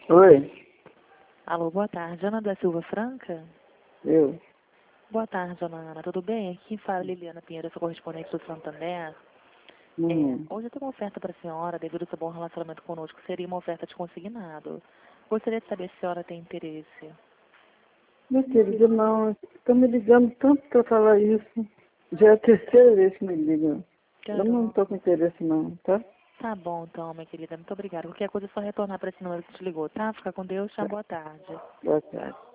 Oi, Alô, boa tarde. Ana da Silva Franca? eu. Boa tarde, dona Ana. Tudo bem? Aqui quem fala Liliana Pinheiro, sou correspondente do Santander. Hoje eu tenho uma oferta para a senhora, devido ao seu bom relacionamento conosco, seria uma oferta de consignado. Gostaria de saber se a senhora tem interesse. Minha querida, não, estão me ligando tanto para falar isso. Já é a terceira vez que me ligam. Eu não estou com interesse não, tá? Tá bom, então, minha querida. Muito obrigada. Qualquer coisa é só retornar para esse número que te ligou, tá? Fica com Deus. Tchau, boa tarde. Boa tarde.